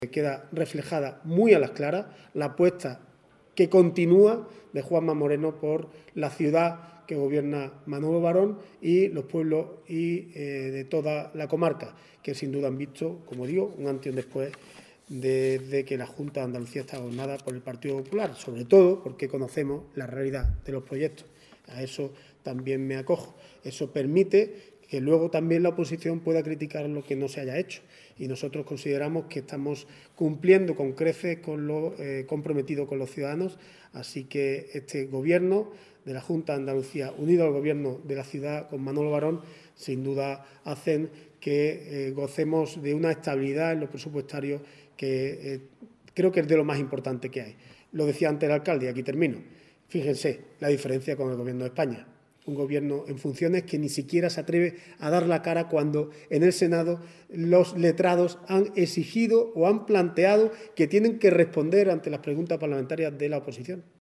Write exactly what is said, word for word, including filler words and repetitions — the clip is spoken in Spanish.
Queda reflejada muy a las claras la apuesta que continúa de Juanma Moreno por la ciudad que gobierna Manolo Varón y los pueblos y eh, de toda la comarca, que sin duda han visto, como digo, un antes y un después desde que la Junta de Andalucía está gobernada por el Partido Popular, sobre todo porque conocemos la realidad de los proyectos. A eso también me acojo. Eso permite que luego también la oposición pueda criticar lo que no se haya hecho. Y nosotros consideramos que estamos cumpliendo con creces con lo eh, comprometido con los ciudadanos. Así que este Gobierno de la Junta de Andalucía, unido al Gobierno de la ciudad con Manolo Varón, sin duda hacen que eh, gocemos de una estabilidad en los presupuestarios que eh, creo que es de lo más importante que hay. Lo decía antes el alcalde, y aquí termino. Fíjense la diferencia con el Gobierno de España. Un gobierno en funciones que ni siquiera se atreve a dar la cara cuando en el Senado los letrados han exigido o han planteado que tienen que responder ante las preguntas parlamentarias de la oposición.